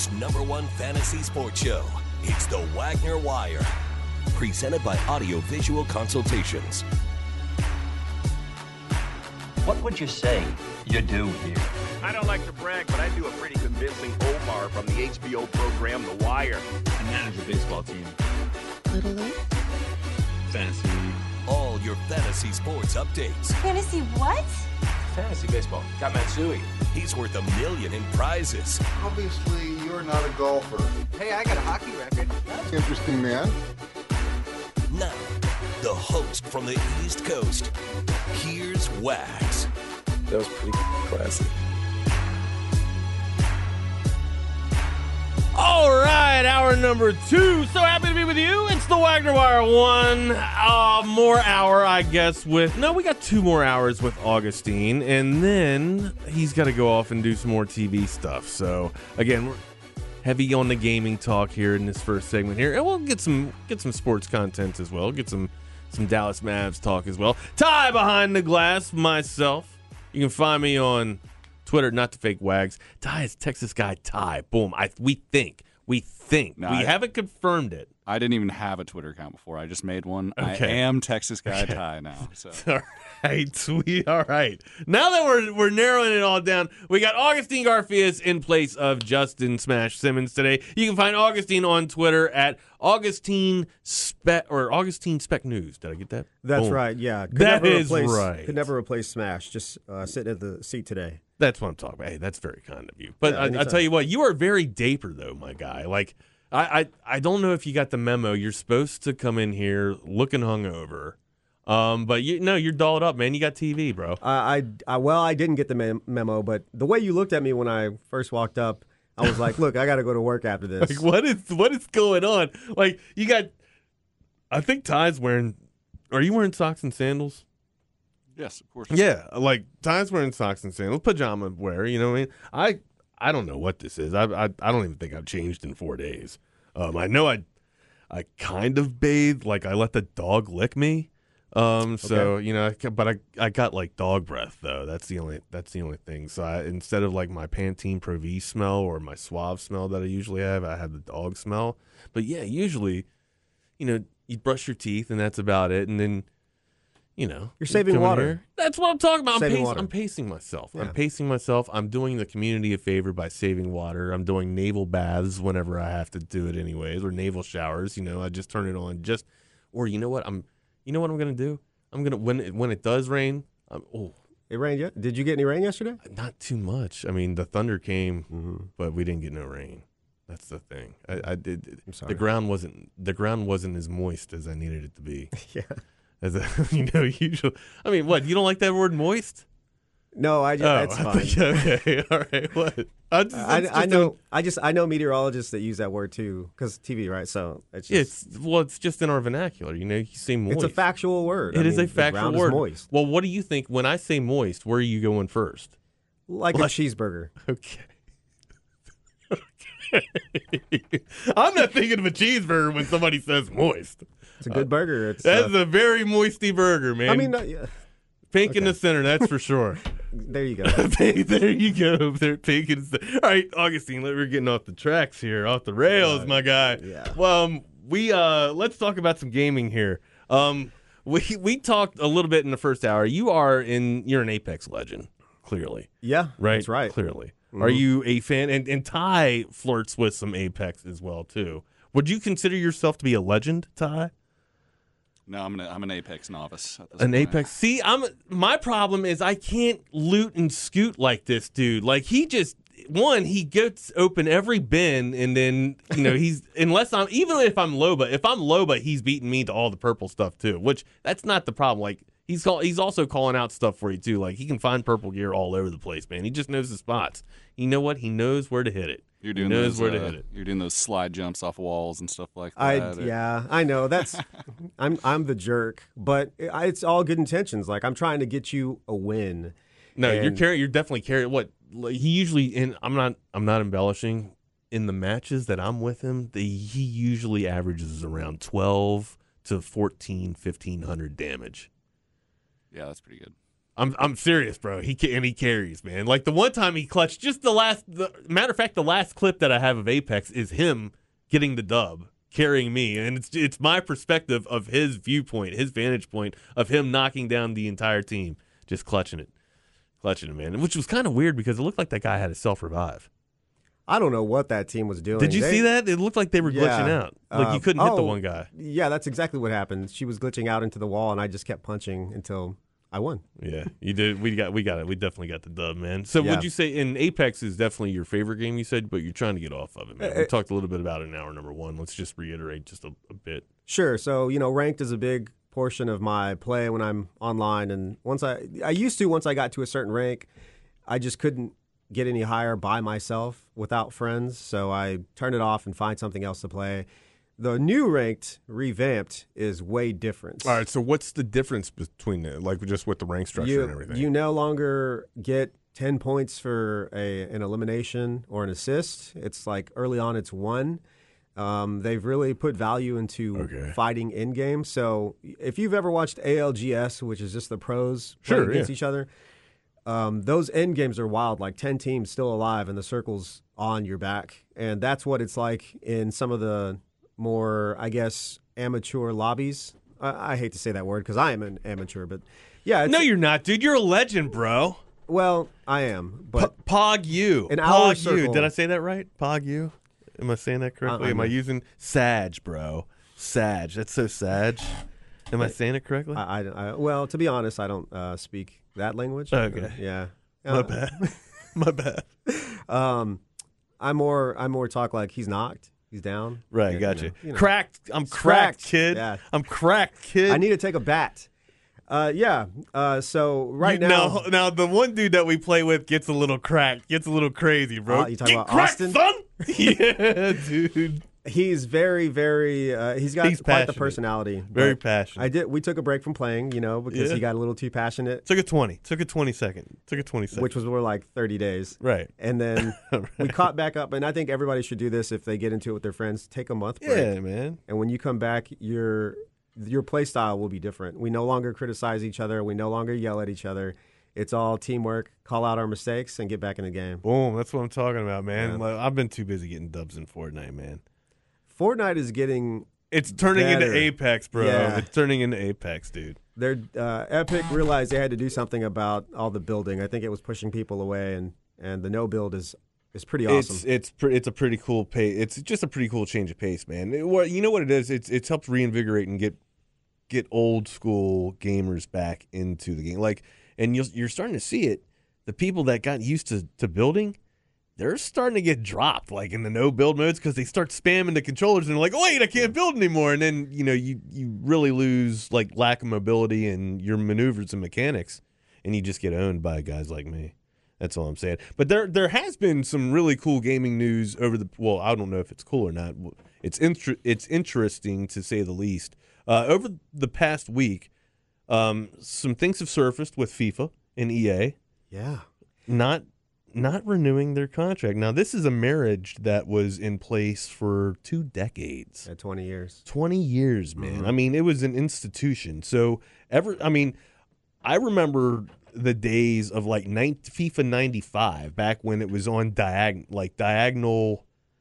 Chicago's #1 fantasy sports show. It's the Wagner Wire, presented by Audio Visual Consultations. What would you say you do here? I don't like to brag, but I do a pretty convincing Omar from the HBO program The Wire. I manage a baseball team. Little League? Fantasy. All your fantasy sports updates. Fantasy what? Fantasy baseball. Got Matsui. He's worth $1 million in prizes. Obviously, you're not a golfer. Hey, I got a hockey record. That's interesting, man. Now, the host from the East Coast, here's Wags. That was pretty classy. All right, hour number 2. So happy to be with you. It's the Wagner Wire 1 more hour, I guess, with... No, we got 2 more hours with Augustine, and then he's got to go off and do some more TV stuff. So, again, we're heavy on the gaming talk here in this first segment here, and we'll get some sports content as well, get some Dallas Mavs talk as well. Ty behind the glass, myself. You can find me on Twitter, not the fake Wags. Ty is Texas guy Ty. Boom. We think. No, we I haven't confirmed it. I didn't even have a Twitter account before. I just made one. Okay. I am Texas guy Ty now. So. All right, sweet. All right. Now that we're narrowing it all down, we got Augustine Garfias in place of Justin Smash Simmons today. You can find Augustine on Twitter at Augustine Spec News. Did I get that? That's Boom. right. Yeah, That is right. Could never replace Smash. Just sitting at the seat today. That's what I'm talking about. Hey, that's very kind of you. But Yeah, I'll tell you what, you are very dapper, though, my guy. Like, I don't know if you got the memo. You're supposed to come in here looking hungover. But you're dolled up, man. You got TV, bro. I didn't get the memo, but the way you looked at me when I first walked up, I was like, look, I got to go to work after this. Like, what is going on? Like, you got, I think Ty's wearing, are you wearing socks and sandals? Yes, of course. Yeah, like Ty's wearing socks and sandals, pajama wear. You know what I mean? I don't know what this is. I don't even think I've changed in 4 days. I know I kind of bathed. Like I let the dog lick me. So you know, but I got like dog breath though. That's the only thing. So instead of like my Pantene Pro V smell or my Suave smell that I usually have, I have the dog smell. But yeah, usually, you know, you brush your teeth and that's about it. And then, you know, You're saving water. Here. That's what I'm talking about. I'm pacing myself. Yeah. I'm pacing myself. I'm doing the community a favor by saving water. I'm doing naval baths whenever I have to do it anyways, or naval showers. You know, I just turn it on. Or you know what I'm gonna do? I'm gonna when it does rain. It rained yet? Did you get any rain yesterday? Not too much. I mean, the thunder came, but we didn't get no rain. That's the thing. I did. I'm sorry. The ground wasn't as moist as I needed it to be. Yeah. Usually. I mean, what? You don't like that word moist? No, that's fine. Okay, all right. What? I know meteorologists that use that word too, because TV, right? So it's just in our vernacular. You know, you say moist. It's a factual word. It is a factual the ground word. Is moist. Well, what do you think when I say moist? Where are you going first? Like a cheeseburger. Okay. I'm not thinking of a cheeseburger when somebody says moist. It's a good burger. That's a very moisty burger, man. I mean, pink in the center, that's for sure. There you go. There you go. They're pink in the center. All right, Augustine, we're getting off the tracks here, off the rails, my guy. Yeah. Well, let's talk about some gaming here. We talked a little bit in the first hour. You're an Apex legend, clearly. Yeah, right. That's right. Clearly. Are you a fan? And Ty flirts with some Apex as well too. Would you consider yourself to be a legend, Ty? No, I'm an Apex novice. At this An point. Apex. See, my problem is I can't loot and scoot like this dude. Like he gets open every bin, and then he's even if I'm Loba, he's beating me to all the purple stuff too. Which that's not the problem. Like he's also calling out stuff for you too. Like he can find purple gear all over the place, man. He just knows the spots. You know what? He knows where to hit it. You're doing You're doing those slide jumps off walls and stuff like that. Yeah, I know. That's I'm the jerk, but it's all good intentions. Like I'm trying to get you a win. No, you're definitely carrying what he usually. And I'm not embellishing. In the matches that I'm with him, he usually averages around 12 to 1,500 damage. Yeah, that's pretty good. I'm serious, bro. He carries, man. Like the one time he clutched, just matter of fact, the last clip that I have of Apex is him getting the dub, carrying me, and it's my perspective of his viewpoint, his vantage point of him knocking down the entire team, just clutching it, man. Which was kind of weird because it looked like that guy had a self-revive. I don't know what that team was doing. Did you see that? It looked like they were glitching out. Like you couldn't hit the one guy. Yeah, that's exactly what happened. She was glitching out into the wall, and I just kept punching until I won. Yeah, you did. We got it. We definitely got the dub, man. So would you say in Apex is definitely your favorite game, you said, but you're trying to get off of it, man. We talked a little bit about it in hour number 1. Let's just reiterate just a bit. Sure. So, ranked is a big portion of my play when I'm online. And once I got to a certain rank, I just couldn't get any higher by myself without friends. So I turn it off and find something else to play. The new ranked revamped is way different. All right, so what's the difference between it, like just with the rank structure and everything? You no longer get 10 points for an elimination or an assist. It's like early on it's 1. They've really put value into fighting in game. So if you've ever watched ALGS, which is just the pros playing against each other, those end games are wild, like 10 teams still alive and the circle's on your back. And that's what it's like in some of the more, I guess, amateur lobbies. I hate to say that word because I am an amateur, but yeah. No, you're not, dude. You're a legend, bro. Well, I am. But Pog you. Pog you. Did I say that right? Pog you? Am I saying that correctly? Am I using Sag, bro? Sag. That's so Sag. Am I saying it correctly? Well, to be honest, I don't speak that language. Okay. Yeah. My bad. My bad. I more talk like he's knocked. He's down. Right, gotcha. Cracked. I'm cracked, kid. Yeah. I'm cracked, kid. I need to take a bat. So now. Now, the one dude that we play with gets a little cracked, gets a little crazy, bro. You talking about cracked, Austin? Son? Yeah, dude. He's very, very. He's got quite the personality. Very passionate. We took a break from playing, because he got a little too passionate. Took a 20 second. Which was more like 30 days. Right. And then we caught back up, and I think everybody should do this if they get into it with their friends. Take a month break. Yeah, man. And when you come back, your play style will be different. We no longer criticize each other. We no longer yell at each other. It's all teamwork. Call out our mistakes and get back in the game. Boom. That's what I'm talking about, man. Yeah. Like, I've been too busy getting dubs in Fortnite, man. Fortnite is getting. It's turning better. into Apex, bro. Yeah. It's turning into Apex, dude. They're Epic realized they had to do something about all the building. I think it was pushing people away, and the no build is pretty awesome. It's a pretty cool pace. It's just a pretty cool change of pace, man. You know what it is? It's helped reinvigorate and get old school gamers back into the game. Like, and you're starting to see it. The people that got used to building, they're starting to get dropped, like in the no build modes, because they start spamming the controllers and they're like, "Oh, wait, I can't build anymore." And then you really lose like lack of mobility and your maneuvers and mechanics, and you just get owned by guys like me. That's all I'm saying. But there has been some really cool gaming news over I don't know if it's cool or not. It's interesting to say the least. Over the past week, some things have surfaced with FIFA and EA. Yeah. Not renewing their contract. Now, this is a marriage that was in place for 2 decades. Yeah, 20 years. 20 years, man. Mm-hmm. I mean, it was an institution. So, I remember the days of like FIFA 95, back when it was on diagonal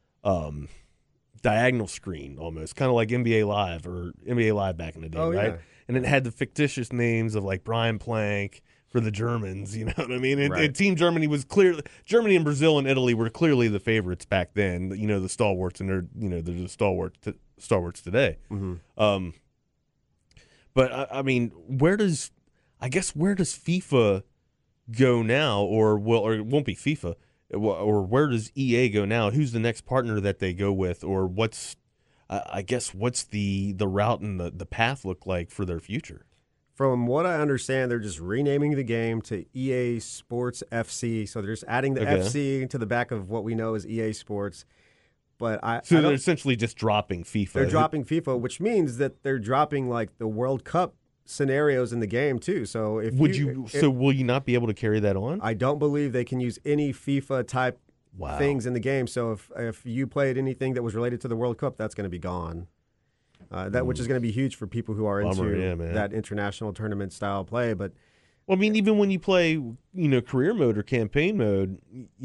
screen almost, kind of like NBA Live or NBA Live back in the day, right? Yeah. And it had the fictitious names of like Brian Plank for the Germans, you know what I mean? And Team Germany was Germany and Brazil and Italy were clearly the favorites back then, the stalwarts, and they're the stalwarts today. Mm-hmm. But I mean, where does FIFA go now, or it won't be FIFA, or where does EA go now? Who's the next partner that they go with, or what's the route and the path look like for their future? From what I understand, they're just renaming the game to EA Sports FC. So they're just adding the FC to the back of what we know as EA Sports. But they're essentially just dropping FIFA. They're dropping FIFA, which means that they're dropping like the World Cup scenarios in the game too. So will you not be able to carry that on? I don't believe they can use any FIFA type things in the game. So if you played anything that was related to the World Cup, that's going to be gone. Which is going to be huge for people who are into that international tournament style play. But Well, I mean, even when you play, career mode or campaign mode,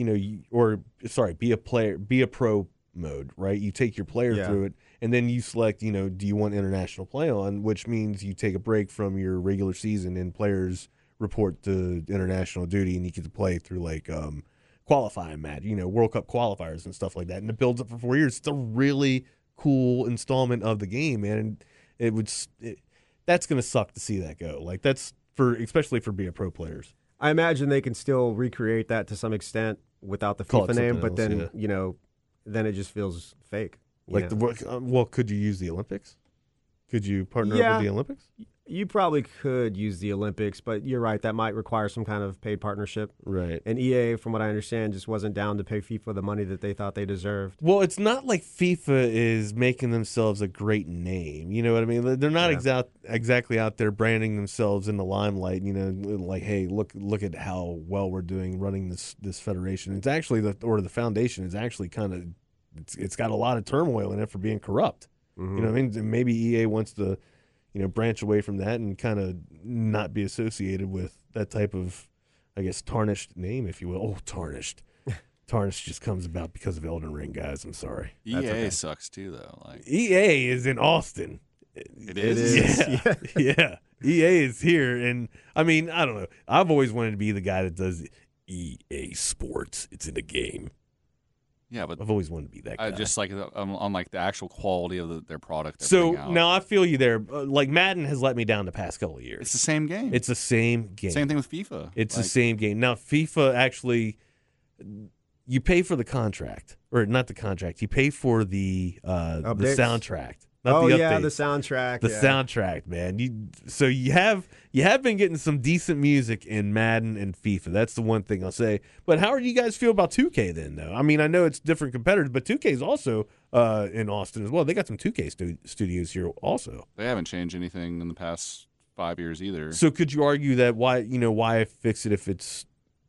be a pro mode, right? You take your player through it, and then you select, do you want international play on, which means you take a break from your regular season and players report to international duty, and you get to play through like qualifying match, World Cup qualifiers and stuff like that, and it builds up for 4 years. It's a really cool installment of the game, man. And that's going to suck to see that go. Like that's especially for being pro players. I imagine they can still recreate that to some extent without the FIFA name, but then then it just feels fake. Like could you use the Olympics? Could you partner up with the Olympics? You probably could use the Olympics, but you're right. That might require some kind of paid partnership. Right. And EA, from what I understand, just wasn't down to pay FIFA the money that they thought they deserved. Well, it's not like FIFA is making themselves a great name. You know what I mean? They're not exactly out there branding themselves in the limelight, like, hey, look at how well we're doing running this federation. It's actually the foundation is actually kind of it's got a lot of turmoil in it for being corrupt. Mm-hmm. You know what I mean? Maybe EA wants to branch away from that and kind of not be associated with that type of, I guess, tarnished name, if you will. Oh, tarnished. Tarnished just comes about because of Elden Ring, guys. I'm sorry. EA sucks too, though. Like EA is in Austin. It is. Yeah. EA is here, and I mean, I don't know. I've always wanted to be the guy that does EA Sports. It's in the game. Yeah, but I've always wanted to be that guy. Just like on like the actual quality of their product. So now I feel you there. Like Madden has let me down the past couple of years. It's the same game. It's the same game. Same thing with FIFA. It's the same game. Now FIFA actually, you pay for the contract, or not the contract. You pay for the soundtrack. Not the updates. The soundtrack. The soundtrack, man. You have been getting some decent music in Madden and FIFA. That's the one thing I'll say. But how do you guys feel about 2K then, though? I mean, I know it's different competitors, but 2K is also in Austin as well. They got some 2K studios here also. They haven't changed anything in the past 5 years either. So could you argue that why fix it if it's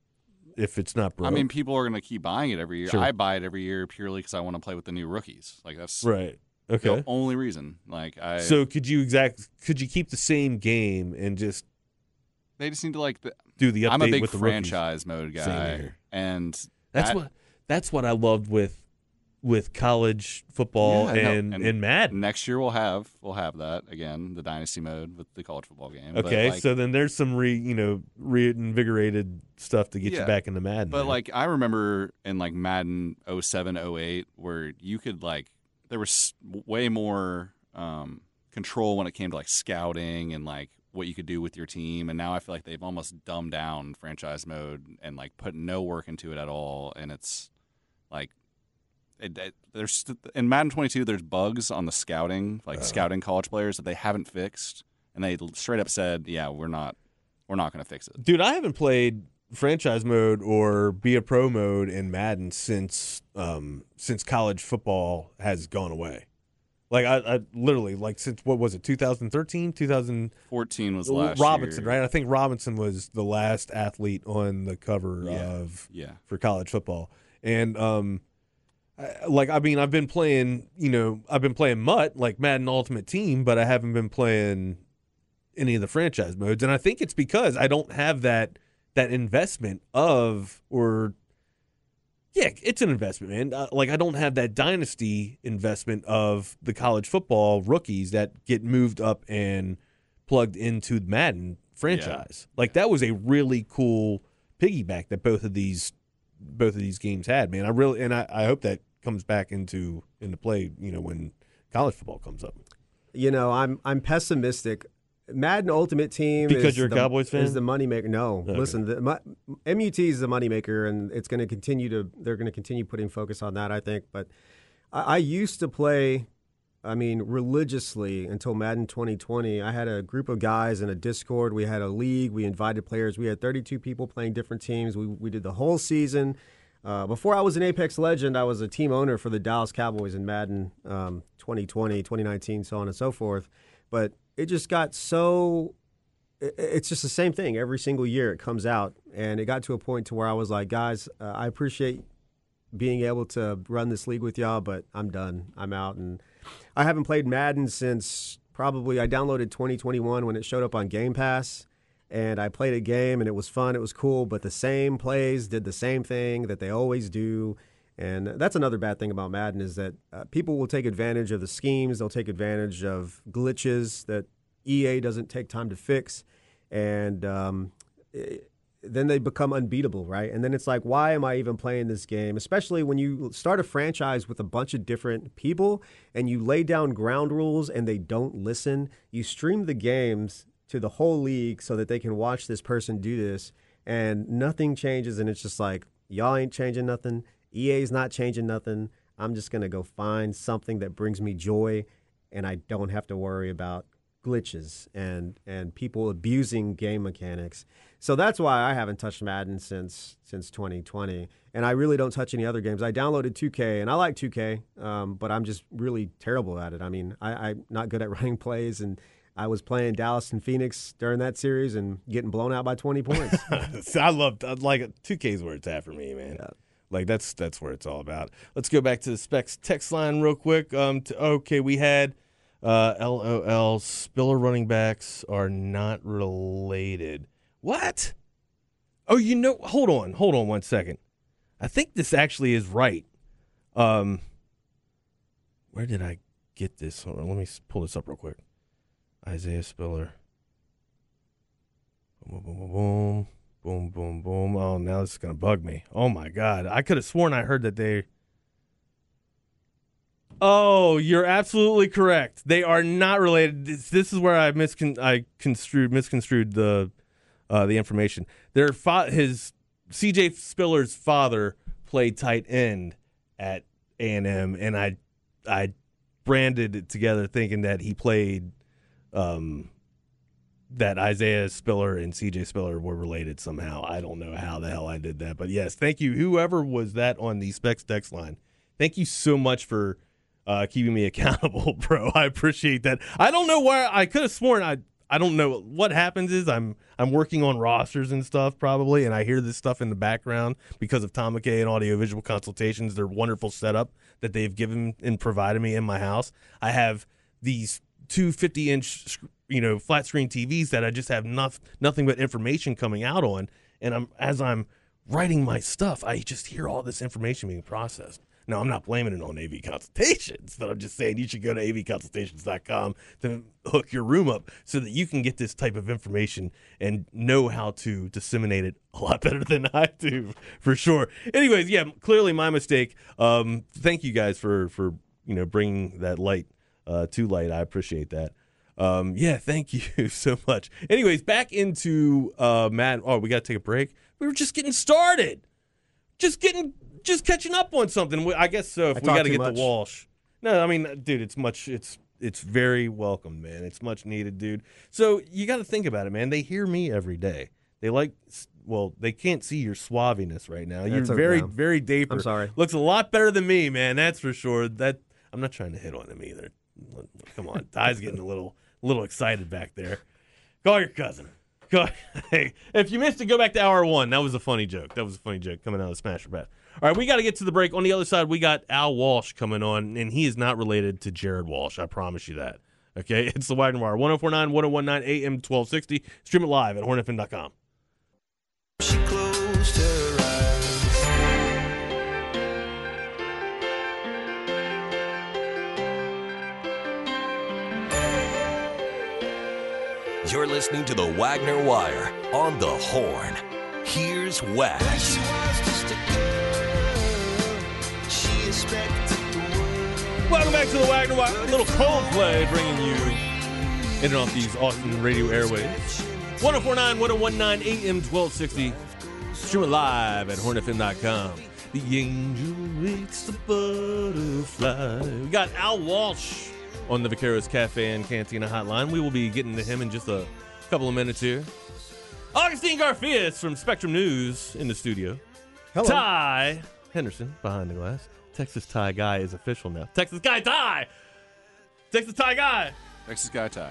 not broke? I mean, people are going to keep buying it every year. Sure. I buy it every year purely because I want to play with the new rookies. Like that's right. Okay. The only reason. So could you keep the same game and just they just need to do the update? I'm a big with the franchise mode guy, and that's what I loved with college football and Madden. Next year we'll have that again, the dynasty mode with the college football game. Okay, so then there's some reinvigorated stuff to get you back into Madden. But I remember in Madden 07, 08 where you could there was way more control when it came to scouting and what you could do with your team, and now I feel like they've almost dumbed down franchise mode and put no work into it at all. And it's there's in Madden 22 there's bugs on the scouting, scouting college players that they haven't fixed, and they straight up said, yeah, we're not going to fix it. Dude, I haven't played franchise mode or be a pro mode in Madden since college football has gone away. I literally since what was it, 2013, 2014 was last Robinson, year. Right? I think Robinson was the last athlete on the cover for college football. And I've been playing, MUT, Madden Ultimate Team, but I haven't been playing any of the franchise modes, and I think it's because I don't have that investment it's an investment, man. I don't have that dynasty investment of the college football rookies that get moved up and plugged into the Madden franchise. That was a really cool piggyback that both of these games had, man. I hope that comes back into play, when college football comes up. I'm pessimistic. Madden Ultimate Team because you're a Cowboys fan is the moneymaker. No, okay. Listen, MUT is the moneymaker, and it's going to continue they're going to continue putting focus on that, I think. But I used to play, religiously until Madden 2020. I had a group of guys in a Discord. We had a league. We invited players. We had 32 people playing different teams. We did the whole season. Before I was an Apex Legend, I was a team owner for the Dallas Cowboys in Madden 2020, 2019, so on and so forth. But it just got it's just the same thing every single year it comes out. And it got to a point to where I was like, guys, I appreciate being able to run this league with y'all, but I'm done. I'm out. And I haven't played Madden since probably I downloaded 2021 when it showed up on Game Pass. and I played a game, and it was fun. It was cool, but the same plays did the same thing that they always do. And that's another bad thing about Madden is that people will take advantage of the schemes. They'll take advantage of glitches that EA doesn't take time to fix. And then they become unbeatable, right? And then it's like, why am I even playing this game? Especially when you start a franchise with a bunch of different people and you lay down ground rules and they don't listen. You stream the games to the whole league so that they can watch this person do this, and nothing changes. And it's just like, y'all ain't changing nothing. EA's not changing nothing. I'm just going to go find something that brings me joy, and I don't have to worry about glitches and people abusing game mechanics. So that's why I haven't touched Madden since 2020, and I really don't touch any other games. I downloaded 2K, and I like 2K, but I'm just really terrible at it. I mean, I'm not good at running plays, and I was playing Dallas and Phoenix during that series and getting blown out by 20 points. I like 2K's where it's at for me, man. Yeah. Like, that's where it's all about. Let's go back to the Specs text line real quick. We had LOL, Spiller running backs are not related. What? Oh, hold on 1 second. I think this actually is right. Where did I get this? Hold on, let me pull this up real quick. Isaiah Spiller. Boom, boom, boom, boom. Boom, boom, boom. Oh, now this is going to bug me. Oh, my God. I could have sworn I heard that they... Oh, you're absolutely correct. They are not related. This is where I misconstrued the information. His C.J. Spiller's father played tight end at A&M, and I branded it together thinking that he played... that Isaiah Spiller and C.J. Spiller were related somehow. I don't know how the hell I did that. But, yes, thank you. Whoever was that on the Specs text line, thank you so much for keeping me accountable, bro. I appreciate that. I don't know where I could have sworn I don't know. What happens is I'm working on rosters and stuff probably, and I hear this stuff in the background because of Tom McKay and Audiovisual Consultations, their wonderful setup that they've given and provided me in my house. I have these two 50-inch flat screen TVs that I just have nothing but information coming out on, and as I'm writing my stuff, I just hear all this information being processed. Now, I'm not blaming it on AV Consultations, but I'm just saying you should go to avconsultations.com to hook your room up so that you can get this type of information and know how to disseminate it a lot better than I do, for sure. Anyways, yeah, clearly my mistake. Thank you guys for bringing that light to light. I appreciate that. Thank you so much. Anyways, back into Matt. Oh, we got to take a break. We were just getting started. Just catching up on something. I guess so. If we got to get to Walsh. No, I mean, dude, it's very welcome, man. It's much needed, dude. So you got to think about it, man. They hear me every day. They can't see your suaviness right now. You're very, very dapper. I'm sorry. Looks a lot better than me, man. That's for sure. I'm not trying to hit on him either. Come on, Ty's getting a little excited back there. Call your cousin. Hey, if you missed it, go back to hour one. That was a funny joke. Coming out of Smasher Bet. All right, we got to get to the break. On the other side, we got Al Walsh coming on, and he is not related to Jared Walsh. I promise you that. Okay, it's the Wagner Wire, 1049, 1019 AM 1260. Stream it live at hornfm.com. She closed her eyes. You're listening to the Wagner Wire on the Horn. Here's Wags. Welcome back to the Wagner Wire. A little Coldplay bringing you in and off these Austin radio airwaves. 1049, 1019 AM 1260. Stream it live at hornfm.com. The angel waits the butterfly. We got Al Walsh on the Vaqueros Cafe and Cantina hotline. We will be getting to him in just a couple of minutes here. Augustine Garfias from Spectrum News in the studio. Hello. Ty Henderson behind the glass. Texas Tie Guy is official now. Texas Guy Tie! Texas Tie Guy! Texas Guy Tie.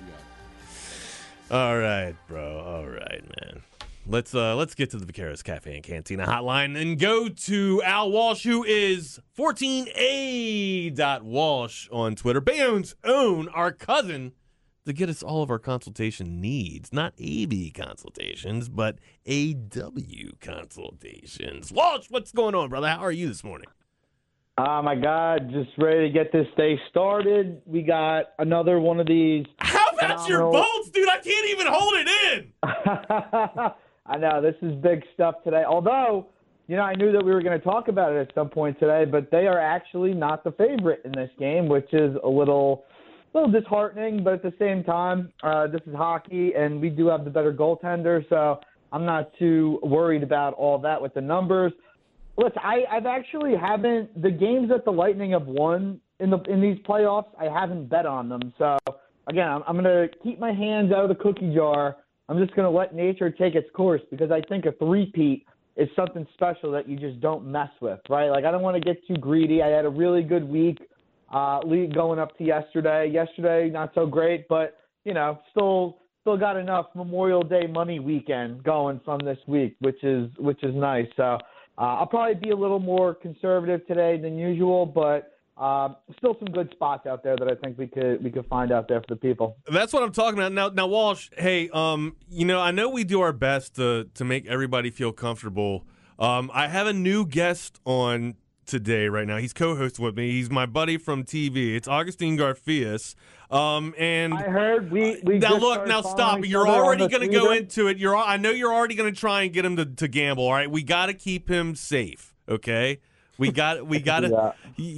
All right, bro. All right, man. Let's get to the Vaqueros Cafe and Cantina hotline and go to Al Walsh, who is 14A.Walsh on Twitter. Bayonne's own, our cousin, to get us all of our consultation needs. Not AB consultations, but AW consultations. Walsh, what's going on, brother? How are you this morning? Oh, my God. Just ready to get this day started. We got another one of these. How about your bolts, dude? I can't even hold it in. I know. This is big stuff today. Although, I knew that we were going to talk about it at some point today, but they are actually not the favorite in this game, which is a little disheartening. But at the same time, this is hockey, and we do have the better goaltender, so I'm not too worried about all that with the numbers. Listen, I've actually haven't – the games that the Lightning have won in these playoffs, I haven't bet on them. So, again, I'm going to keep my hands out of the cookie jar. I'm just going to let nature take its course because I think a three-peat is something special that you just don't mess with, right? Like, I don't want to get too greedy. I had a really good week lead going up to yesterday. Yesterday, not so great, but, still got enough Memorial Day money weekend going from this week, which is nice. So, I'll probably be a little more conservative today than usual, but still some good spots out there that I think we could find out there for the people. That's what I'm talking about. Now, Walsh, hey, I know we do our best to make everybody feel comfortable. I have a new guest on today right now. He's co-hosting with me. He's my buddy from TV. It's Augustine Garfias. And I heard we now look, now stop. You're already going to go into it. I know you're already going to try and get him to gamble. All right, we got to keep him safe. Okay, we got to.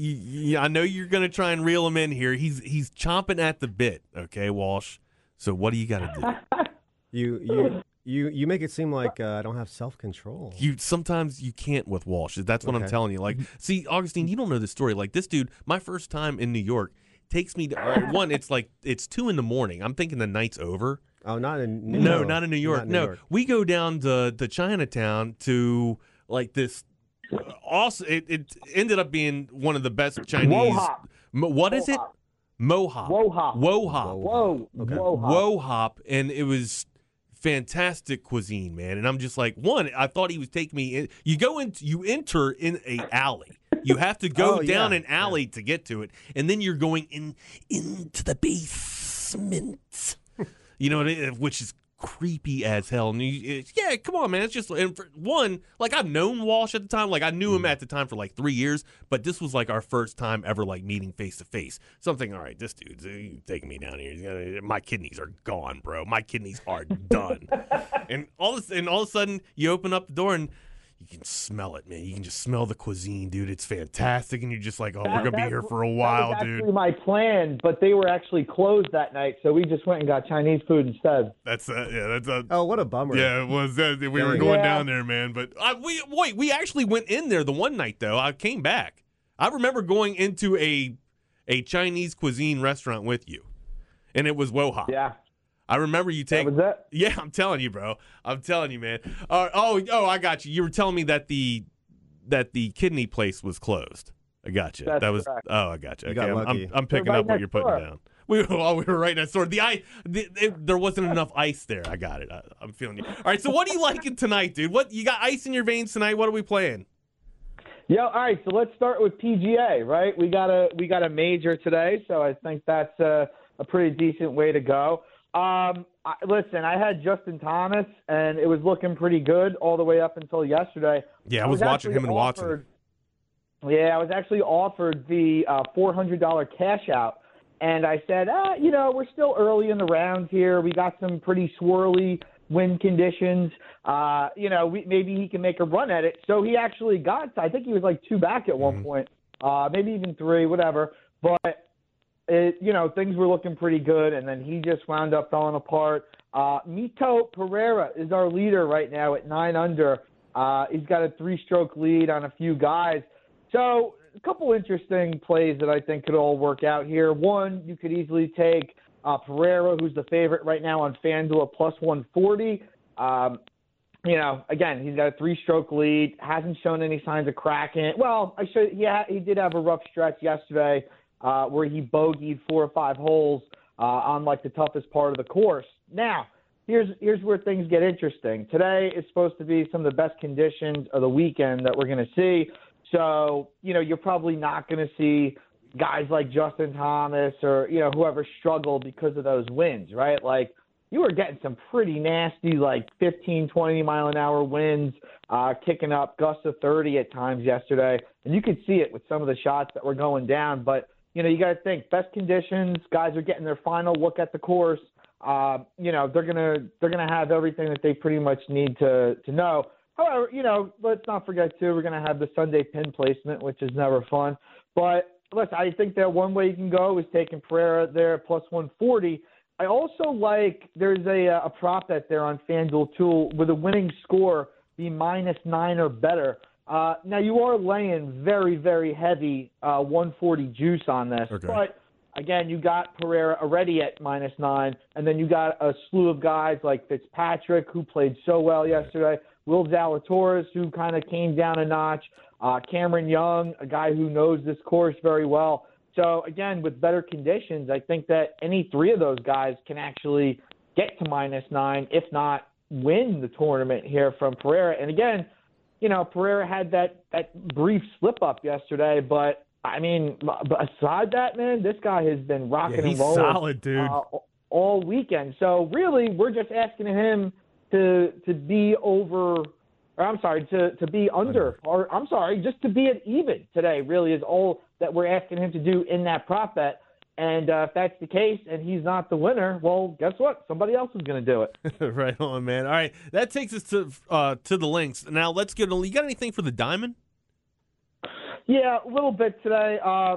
I know you're going to try and reel him in here. He's chomping at the bit. Okay, Walsh. So what do you got to do? You make it seem like I don't have self-control. Sometimes you can't with Walsh. That's what I'm telling you. Like, see, Augustine, you don't know this story. Like, this dude, my first time in New York takes me to one. It's 2 a.m. I'm thinking the night's over. Oh, not in New York. No, not in New York. New York. We go down to Chinatown to like this. Also, it ended up being one of the best Chinese. What is it? Mohop. Whoa. Okay. Wohop, and it was fantastic cuisine, man. And I'm just like, I thought he was taking me in. You enter in a alley. You have to go down an alley to get to it, and then you're going into the basement. Which is creepy as hell. And come on, man. It's just, and for one, like, I've known Walsh at the time. Like, I knew him at the time for like 3 years, but this was like our first time ever like meeting face to face. So I'm thinking, all right, this dude's taking me down here. My kidneys are gone, bro. My kidneys are done. And all of a sudden, you open up the door and you can smell it, man. You can just smell the cuisine, dude. It's fantastic, and you're just like, we're gonna be here for a while, that was dude. Actually, my plan, but they were actually closed that night, so we just went and got Chinese food instead. Oh, what a bummer. Yeah, it was. We were going down there, man. But we actually went in there the one night though. I came back. I remember going into a Chinese cuisine restaurant with you, and it was Wohop. Yeah. I remember you taking. That was it? Yeah, I'm telling you, bro. I'm telling you, man. I got you. You were telling me that the kidney place was closed. I got you. That's that was. correct. Oh, I got you. You got lucky. I'm picking Right up what you're putting door. down. We were right next door. There wasn't enough ice there. I got it. I'm feeling you. All right. So what are you liking tonight, dude? What you got ice in your veins tonight? What are we playing? Yeah. All right. So let's start with PGA. Right. We got a major today, so I think that's a pretty decent way to go. Listen, I had Justin Thomas, and it was looking pretty good all the way up until yesterday. Yeah, I was watching him and Watson. Yeah, I was actually offered the $400 cash out, and I said, we're still early in the round here. We got some pretty swirly wind conditions. Maybe he can make a run at it. So he actually got, I think he was like 2 back at one point, maybe even 3, whatever. But things were looking pretty good, and then he just wound up falling apart. Mito Pereira is our leader right now at 9 under. He's got a 3-stroke lead on a few guys. So a couple interesting plays that I think could all work out here. One, you could easily take Pereira, who's the favorite right now on FanDuel at plus 140. Again, he's got a 3-stroke lead, hasn't shown any signs of cracking. Well, he did have a rough stretch yesterday where he bogeyed 4 or 5 holes on like the toughest part of the course. Now, here's where things get interesting. Today is supposed to be some of the best conditions of the weekend that we're going to see. So, you're probably not going to see guys like Justin Thomas or, whoever struggled because of those wins, right? Like, you were getting some pretty nasty, like 15, 20-mile-an-hour winds, kicking up gusts of 30 at times yesterday. And you could see it with some of the shots that were going down. But, you got to think, best conditions, guys are getting their final look at the course. They're gonna have everything that they pretty much need to know. However, let's not forget, too, we're going to have the Sunday pin placement, which is never fun. But, listen, I think that one way you can go is taking Pereira there at plus 140. I also like there's a prop bet there on FanDuel Tool with a winning score be -9 or better. Now, you are laying very, very heavy 140 juice on this. Okay. But, again, you got Pereira already at -9, and then you got a slew of guys like Fitzpatrick, who played so well yesterday, Will Zalatoris, who kind of came down a notch, Cameron Young, a guy who knows this course very well. So, again, with better conditions, I think that any three of those guys can actually get to -9, if not win the tournament here from Pereira. And, again, Pereira had that brief slip-up yesterday, but, I mean, aside that, man, this guy has been rocking and rolling. He's solid, dude. All weekend. So, really, we're just asking him to be over – or I'm sorry, to be under – or I'm sorry, just to be at even today really is all that we're asking him to do in that prop bet. And if that's the case and he's not the winner, well, guess what? Somebody else is going to do it. Right on, man. All right, that takes us to the links. Now, let's get – you got anything for the Diamond? Yeah, a little bit today.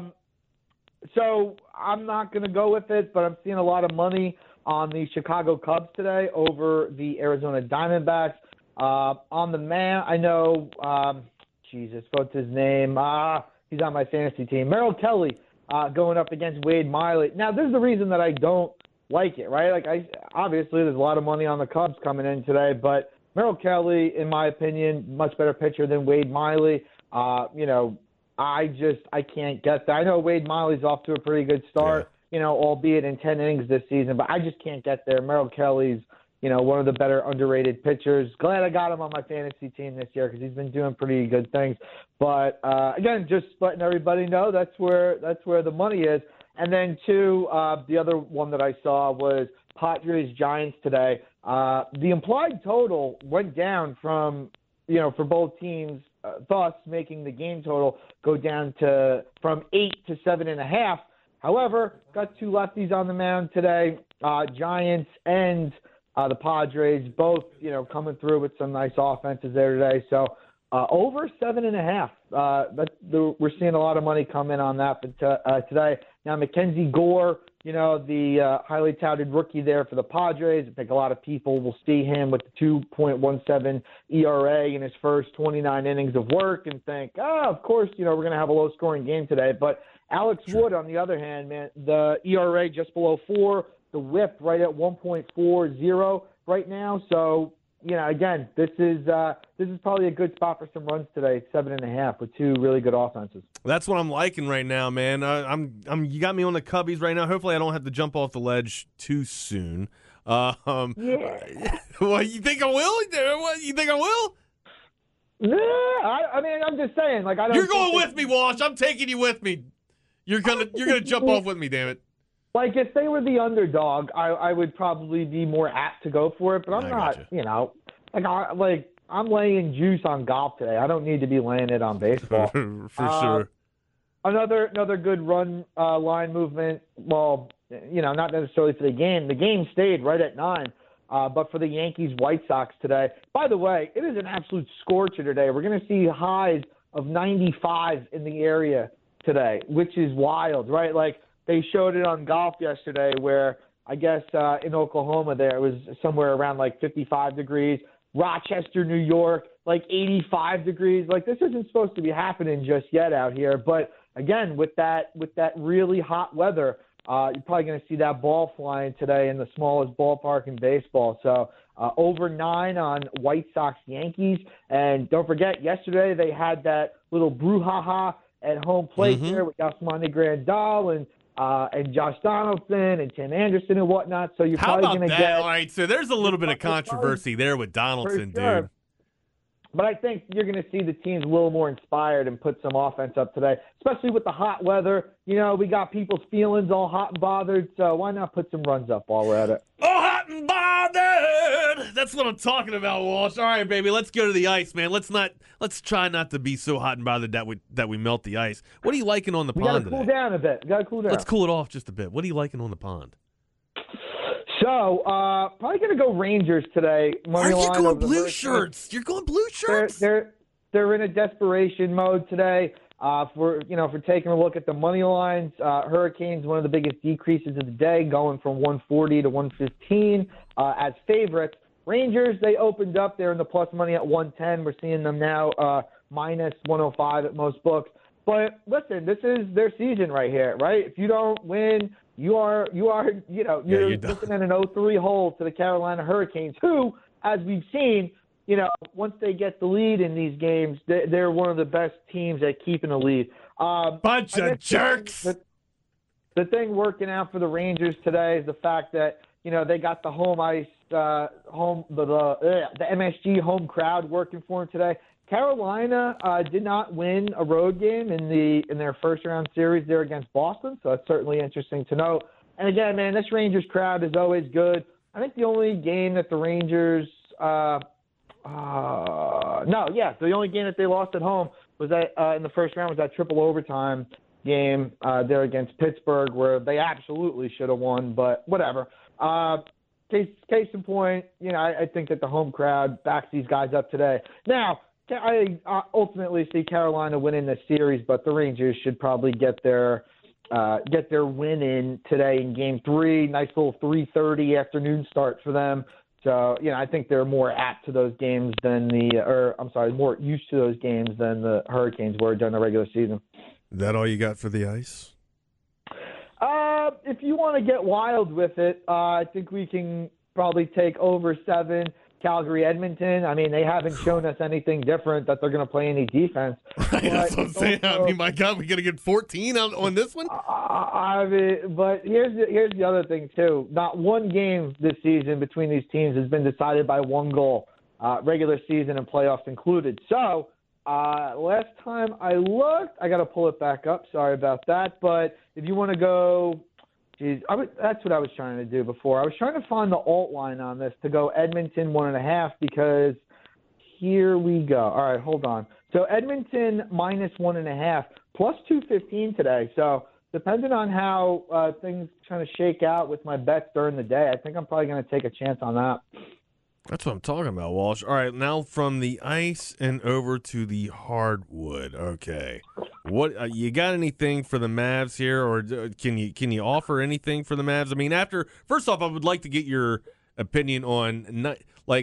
So I'm not going to go with it, but I'm seeing a lot of money on the Chicago Cubs today over the Arizona Diamondbacks. On the man, I know, what's his name? He's on my fantasy team. Merrill Kelly going up against Wade Miley. Now, this is the reason that I don't like it, right? Like, obviously, there's a lot of money on the Cubs coming in today, but Merrill Kelly, in my opinion, much better pitcher than Wade Miley. I can't get that. I know Wade Miley's off to a pretty good start, albeit in 10 innings this season, but I just can't get there. Merrill Kelly's, one of the better underrated pitchers. Glad I got him on my fantasy team this year because he's been doing pretty good things. But, again, just letting everybody know that's where the money is. And then, two, the other one that I saw was Padres-Giants today. The implied total went down from, for both teams, thus making the game total go down from 8 to 7.5. However, got two lefties on the mound today, Giants and the Padres, both, coming through with some nice offenses there today. So over 7.5. We're seeing a lot of money come in on that today. Now, Mackenzie Gore, the highly touted rookie there for the Padres. I think a lot of people will see him with the 2.17 ERA in his first 29 innings of work and think, of course, we're going to have a low-scoring game today. But Alex Wood, on the other hand, man, the ERA just below 4, the whip right at 1.40 right now. So, again, this is probably a good spot for some runs today, 7.5 with two really good offenses. That's what I'm liking right now, man. You got me on the Cubbies right now. Hopefully, I don't have to jump off the ledge too soon. Yeah. What, you think I will? What, you think I will? Yeah, I mean, I'm just saying. Like, I don't. You're going with me, Walsh. I'm taking you with me. You're gonna jump off with me, damn it. Like, if they were the underdog, I would probably be more apt to go for it. But I'm not, I'm laying juice on golf today. I don't need to be laying it on baseball. For sure. Another good run line movement. Well, not necessarily for the game. The game stayed right at 9. But for the Yankees, White Sox today. By the way, it is an absolute scorcher today. We're going to see highs of 95 in the area today, which is wild, right? Like, they showed it on golf yesterday where I guess in Oklahoma there it was somewhere around like 55 degrees. Rochester, New York, like 85 degrees. Like, this isn't supposed to be happening just yet out here. But, again, with that really hot weather, you're probably going to see that ball flying today in the smallest ballpark in baseball. So over 9 on White Sox Yankees. And don't forget, yesterday they had that little brouhaha at home plate there with Yasmani Grandal and Josh Donaldson and Tim Anderson and whatnot. So you're probably going to get. All right, so there's a little bit of controversy there with Donaldson, sure. dude. But I think you're going to see the teams a little more inspired and put some offense up today, especially with the hot weather. You know, we got people's feelings all hot and bothered, so why not put some runs up while we're at it? Oh, hot and bothered! That's what I'm talking about, Walsh. All right, baby, let's go to the ice, man. Let's try not to be so hot and bothered that we melt the ice. What are you liking on the pond today? We got to cool down a bit. We got to cool down. Let's cool it off just a bit. What are you liking on the pond? So, probably going to go Rangers today. Are you going blue shirts? You're going blue shirts? They're in a desperation mode today. For taking a look at the money lines, Hurricanes, one of the biggest decreases of the day, going from 140 to 115 as favorites. Rangers, they opened up. They're in the plus money at 110. We're seeing them now minus 105 at most books. But listen, this is their season right here, right? If you don't win, you're looking at an 0-3 hole to the Carolina Hurricanes, who, as we've seen, once they get the lead in these games, they're one of the best teams at keeping a lead. Bunch of jerks. The thing working out for the Rangers today is the fact that they got the home ice, the MSG home crowd working for them today. Carolina did not win a road game in their first round series there against Boston, so that's certainly interesting to note. And again, man, this Rangers crowd is always good. I think the only game that the Rangers the only game that they lost at home was that in the first round was that triple overtime game there against Pittsburgh, where they absolutely should have won, but whatever. Case in point, I think that the home crowd backs these guys up today. Now, I ultimately see Carolina winning this series, but the Rangers should probably get their win in today in Game 3. Nice little 3:30 afternoon start for them. So, I think they're more apt to those games than more used to those games than the Hurricanes were during the regular season. Is that all you got for the ice? If you want to get wild with it, I think we can probably take over 7. Calgary, Edmonton. I mean, they haven't shown us anything different that they're going to play any defense. Right, that's what I'm saying. I mean, my God, we're going to get 14 on this one? But here's the other thing, too. Not one game this season between these teams has been decided by one goal, regular season and playoffs included. So, last time I looked, I got to pull it back up. Sorry about that. But if you want to go... that's what I was trying to do before. I was trying to find the alt line on this to go Edmonton 1.5 because here we go. All right, hold on. So Edmonton minus 1.5 plus 215 today. So depending on how things kind of shake out with my bets during the day, I think I'm probably going to take a chance on that. That's what I'm talking about, Walsh. All right, now from the ice and over to the hardwood. Okay, what you got? Anything for the Mavs here, or can you offer anything for the Mavs? I mean, first off, I would like to get your opinion on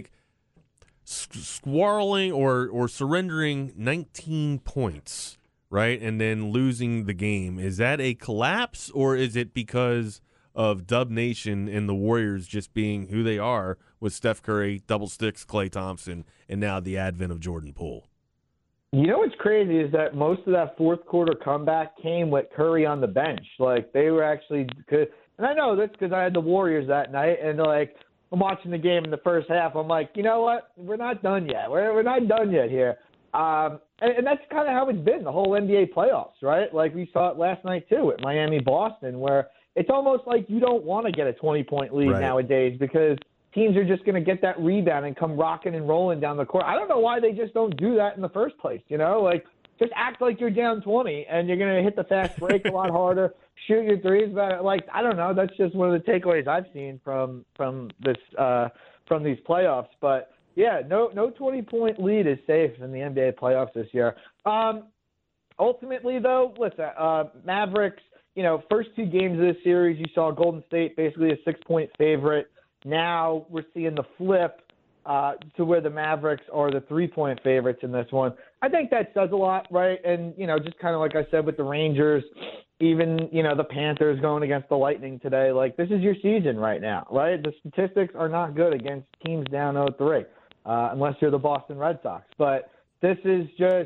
squirreling or surrendering 19 points, right, and then losing the game. Is that a collapse, or is it because of Dub Nation and the Warriors just being who they are with Steph Curry, double sticks, Klay Thompson, and now the advent of Jordan Poole? You know what's crazy is that most of that fourth quarter comeback came with Curry on the bench. Like, they were actually good. And I know this because I had the Warriors that night, and I'm watching the game in the first half. I'm like, you know what? We're not done yet. We're not done yet here. And that's kind of how it's been the whole NBA playoffs, right? Like, we saw it last night, too, at Miami-Boston, where it's almost like you don't want to get a 20-point lead nowadays because teams are just going to get that rebound and come rocking and rolling down the court. I don't know why they just don't do that in the first place, Like, just act like you're down 20 and you're going to hit the fast break a lot harder, shoot your threes better. Like, I don't know. That's just one of the takeaways I've seen from these playoffs. But, yeah, no 20-point lead is safe in the NBA playoffs this year. Ultimately, though, listen, Mavericks, first 2 games of this series, you saw Golden State basically a 6-point favorite. Now we're seeing the flip to where the Mavericks are the 3-point favorites in this one. I think that says a lot, right? And, just kind of like I said with the Rangers, even, the Panthers going against the Lightning today, like, this is your season right now, right? The statistics are not good against teams down 0-3, unless you're the Boston Red Sox. But this is just,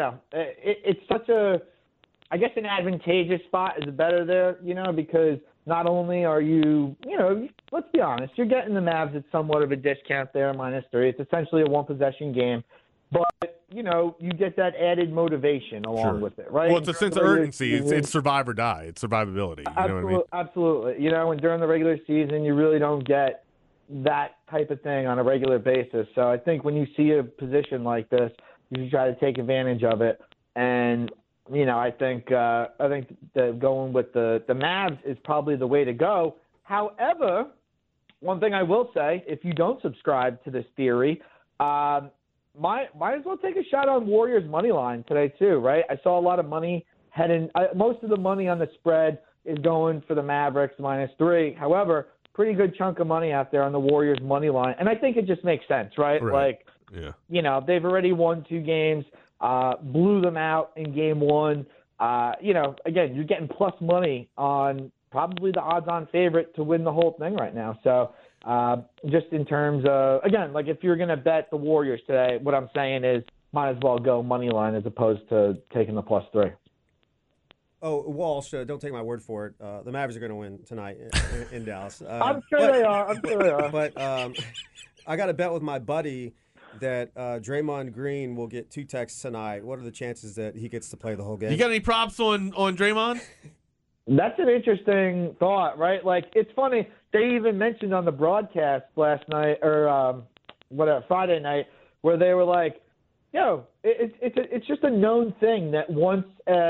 it's such a, I guess an advantageous spot is better there, because not only are you, let's be honest, you're getting the Mavs at somewhat of a discount there, -3. It's essentially a one-possession game. But, you get that added motivation along with it, right? Well, it's a sense of urgency. It's survive or die. It's survivability. You know what I mean? Absolutely. And during the regular season, you really don't get that type of thing on a regular basis. So I think when you see a position like this, you should try to take advantage of it. And, I think that going with the Mavs is probably the way to go. However, one thing I will say, if you don't subscribe to this theory, might as well take a shot on Warriors money line today too, right? I saw a lot of money heading. Most of the money on the spread is going for the Mavericks -3. However, pretty good chunk of money out there on the Warriors money line, and I think it just makes sense, right? Like, they've already won 2 games, blew them out in game 1. Again, you're getting plus money on probably the odds-on favorite to win the whole thing right now. So. Just in terms of, again, like if you're going to bet the Warriors today, what I'm saying is might as well go money line as opposed to taking the +3. Oh, Walsh, don't take my word for it. The Mavericks are going to win tonight in Dallas. I'm sure they are. But I got to bet with my buddy that Draymond Green will get 2 texts tonight. What are the chances that he gets to play the whole game? You got any props on Draymond? That's an interesting thought, right? Like, it's funny. They even mentioned on the broadcast last night or Friday night where they were like, it's just a known thing that once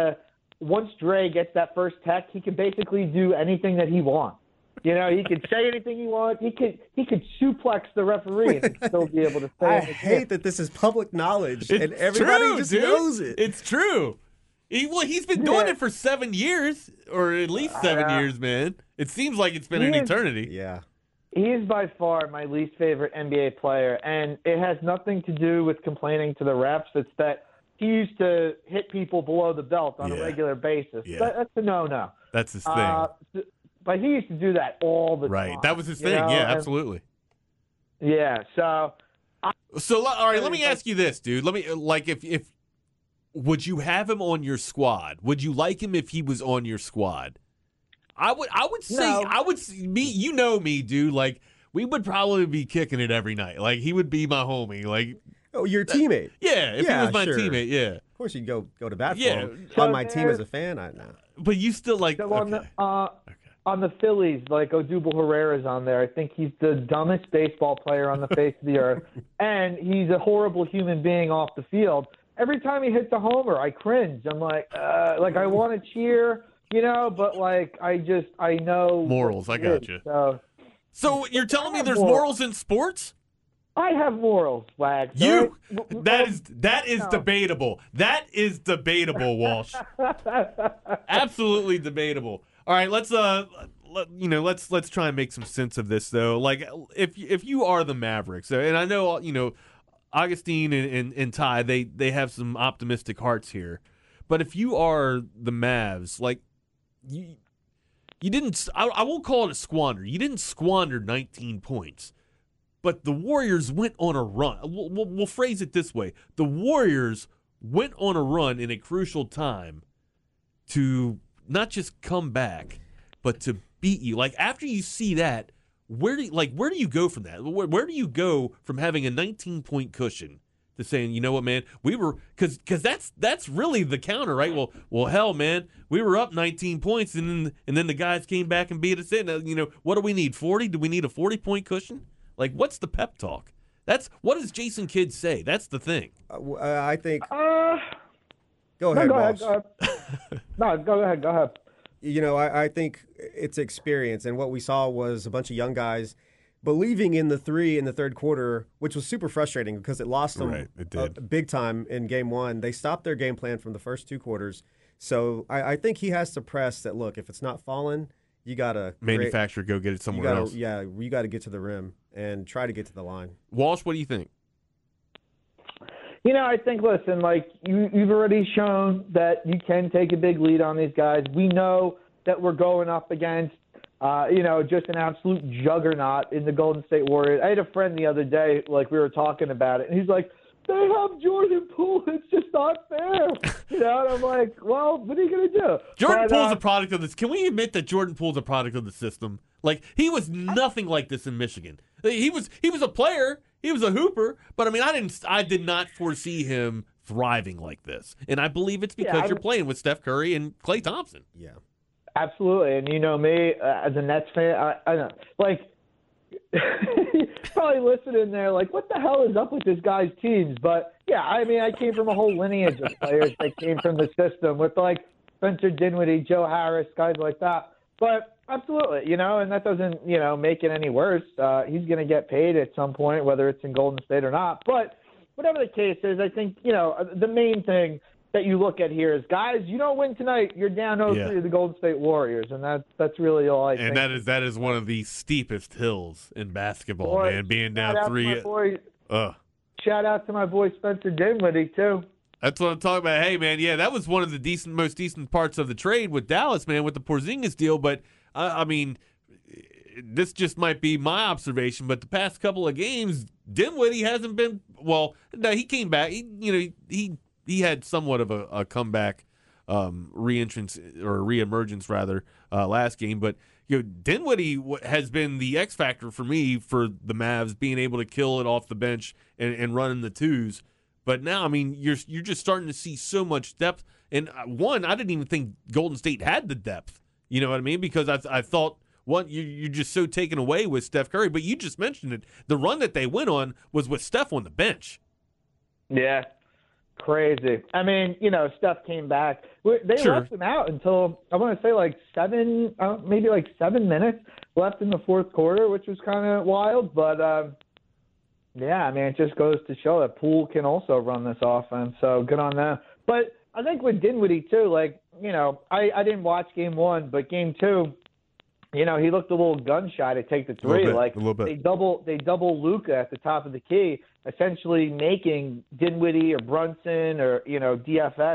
Dre gets that first tech, he can basically do anything that he wants. He could say anything he wants. He could suplex the referee and still be able to say I hate that this is public knowledge and everybody just knows it. It's true. He's been doing it for 7 years, or at least 7 years, man. It seems like it's been an eternity. Yeah. He is by far my least favorite NBA player, and it has nothing to do with complaining to the refs. It's that he used to hit people below the belt on a regular basis. Yeah. That's a no-no. That's his thing. But he used to do that all the time. Right. That was his thing. Yeah, absolutely. Yeah, so... all right, let me ask you this, dude. Let me, if would you have him on your squad? Would you like him if he was on your squad? I would say, no. You know me, dude. Like, we would probably be kicking it every night. Like, he would be my homie. Like, your teammate. Yeah, if he was my teammate, yeah. Of course, you'd go to bat for him. On my team as a fan, I know. But you still like. So on the Phillies, like Odubel Herrera's on there. I think he's the dumbest baseball player on the face of the earth, and he's a horrible human being off the field. Every time he hits a homer, I cringe. I'm like I want to cheer, but I know morals. I got you. So you're telling me there's morals in sports? I have morals, Wags. That is debatable. That is debatable, Walsh. Absolutely debatable. All right, let's try and make some sense of this though. Like if you are the Mavericks, and I know Augustine and Ty, they have some optimistic hearts here. But if you are the Mavs, like you didn't, I won't call it a squander. You didn't squander 19 points. But the Warriors went on a run. We'll phrase it this way. The Warriors went on a run in a crucial time to not just come back, but to beat you. Like, after you see that, where do you go from that? Where do you go from having a 19-point cushion to saying, you know what, man, we were – because that's really the counter, right? Well, hell, man, we were up 19 points, and then the guys came back and beat us in. What do we need, 40? Do we need a 40-point cushion? Like, what's the pep talk? What does Jason Kidd say? That's the thing. I think. Go ahead. No, go ahead. Go ahead. I think it's experience, and what we saw was a bunch of young guys believing in the three in the third quarter, which was super frustrating because it lost them big time in game one. They stopped their game plan from the first 2 quarters. So I think he has to press that. Look, if it's not falling, you gotta manufacture, go get it somewhere else. Yeah, you got to get to the rim and try to get to the line. Walsh, what do you think? I think, listen, you've already shown that you can take a big lead on these guys. We know that we're going up against, just an absolute juggernaut in the Golden State Warriors. I had a friend the other day, we were talking about it, and he's like, they have Jordan Poole. It's just not fair. And I'm like, well, what are you going to do? Jordan Poole's a product of this. Can we admit that Jordan Poole's a product of the system? Like, he was nothing like this in Michigan. He was a player. He was a hooper. But, I mean, I did not foresee him thriving like this. And I believe it's because you're playing with Steph Curry and Klay Thompson. Yeah. Absolutely. And you know me, as a Nets fan, I don't like probably listening there like, what the hell is up with this guy's teams? But, yeah, I mean, I came from a whole lineage of players that came from the system with, like, Spencer Dinwiddie, Joe Harris, guys like that. But absolutely, you know, and that doesn't, you know, make it any worse. He's going to get paid at some point, whether it's in Golden State or not. But whatever the case is, I think, you know, the main thing that you look at here is, guys, you don't win tonight, you're down 0-3 to the Golden State Warriors, and that's really all I think. And that is one of the steepest hills in basketball, man, being down 3. Shout out to my boy Spencer Dinwiddie, too. That's what I'm talking about. Hey, man, yeah, that was one of the most decent parts of the trade with Dallas, man, with the Porzingis deal. But, I mean, this just might be my observation, but the past couple of games, Dinwiddie hasn't been – well, no, he came back. He had somewhat of a comeback re-entrance or re-emergence, rather, last game. But, you know, Dinwiddie has been the X factor for me for the Mavs, being able to kill it off the bench and run in the twos. But now, I mean, you're just starting to see so much depth. And one, I didn't even think Golden State had the depth. You know what I mean? Because I thought, you're just so taken away with Steph Curry. But you just mentioned it. The run that they went on was with Steph on the bench. Yeah, crazy. I mean, you know, Steph came back. They left him out until, I want to say, like 7 minutes left in the fourth quarter, which was kind of wild. But, yeah, I mean, it just goes to show that Poole can also run this offense, so good on them. But I think with Dinwiddie, too, like, you know, I didn't watch Game 1, but Game 2, you know, he looked a little gun-shy to take the three. A little bit. They double Luka at the top of the key, essentially making Dinwiddie or Brunson or, you know, DFS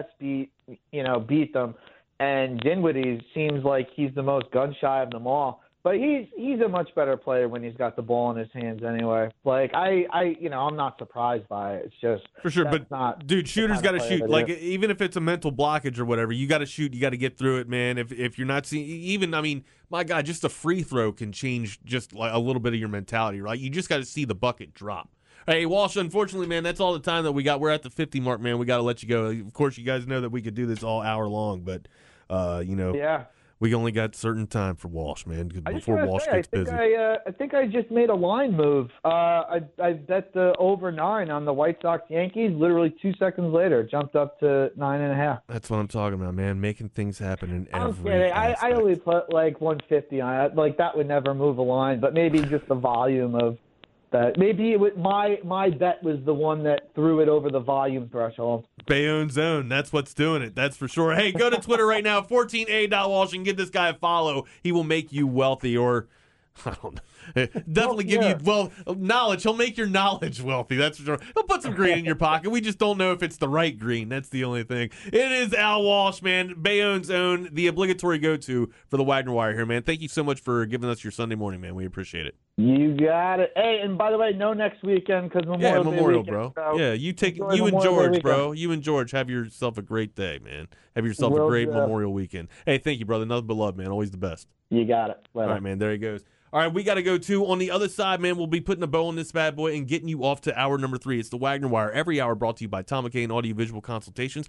beat them. And Dinwiddie seems like he's the most gun-shy of them all. But he's a much better player when he's got the ball in his hands anyway. Like, I'm not surprised by it. It's just for sure. But dude, shooters got to shoot. Like, even if it's a mental blockage or whatever, you got to shoot. You got to get through it, man. If you're not seeing, even, I mean, my God, just a free throw can change just like a little bit of your mentality, right? You just got to see the bucket drop. Hey, Walsh, unfortunately, man, that's all the time that we got. We're at the 50 mark, man. We got to let you go. Of course, you guys know that we could do this all hour long, but you know. Yeah. We only got certain time for Walsh, man, before Walsh gets busy. I think I just made a line move. I bet the over 9 on the White Sox-Yankees. Literally 2 seconds later, jumped up to 9.5. That's what I'm talking about, man. Making things happen in every I'm kidding. I only put like 150 on it. Like, that would never move a line, but maybe just the volume of that. Maybe it would, my bet was the one that threw it over the volume threshold. Bayonne Zone, that's what's doing it. That's for sure. Hey, go to Twitter right now, 14a.walsh, and give this guy a follow. He will make you wealthy, or I don't know. Definitely give you knowledge. He'll make your knowledge wealthy. That's for sure. He'll put some green in your pocket. We just don't know if it's the right green. That's the only thing. It is Al Walsh, man. Bayonne's own, the obligatory go-to for the Wagner Wire here, man. Thank you so much for giving us your Sunday morning, man. We appreciate it. You got it. Hey, and by the way, no next weekend because Memorial Day weekend, bro. So yeah, you and George, bro. You and George, have yourself a great day, man. Have yourself a great Memorial weekend. Hey, thank you, brother. Nothing but love, man. Always the best. You got it. All right, man. There he goes. All right, we got to go, too. On the other side, man, we'll be putting a bow on this bad boy and getting you off to hour number 3. It's the Wagner Wire. Every hour brought to you by Tom McCain Audiovisual Consultations,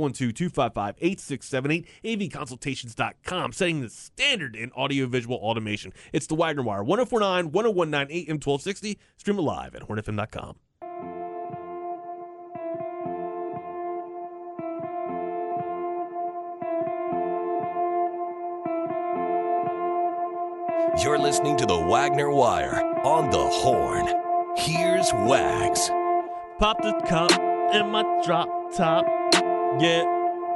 512-255-8678, avconsultations.com, setting the standard in audiovisual automation. It's the Wagner Wire, 104.9, 101.9, AM 1260. Stream it live at hornfm.com. You're listening to the Wagner Wire on the Horn. Here's Wags. Pop the cup in my drop top. Yeah.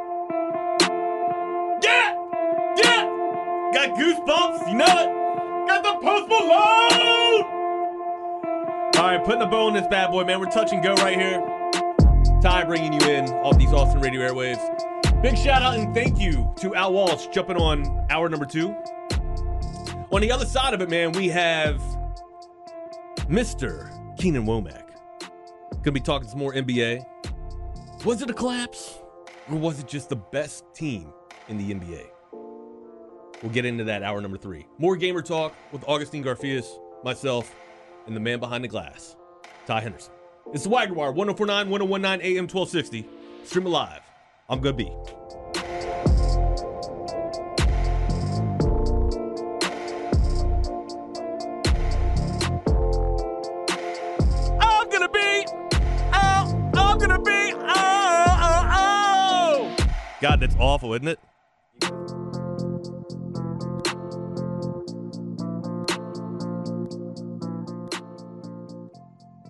Yeah! Yeah! Got goosebumps, you know it. Got the Post Malone! All right, putting a bow on this bad boy, man. We're touch and go right here. Ty bringing you in off these Austin radio airwaves. Big shout out and thank you to Al Walsh jumping on hour number 2. On the other side of it, man, we have Mr. Keenan Womack. Gonna be talking some more NBA. Was it a collapse? Or was it just the best team in the NBA? We'll get into that hour number 3. More Gamer Talk with Augustine Garfias, myself, and the man behind the glass, Ty Henderson. It's the Wagner Wire, 1049, 1019 AM 1260. Stream it live. I'm gonna be. God, that's awful, isn't it?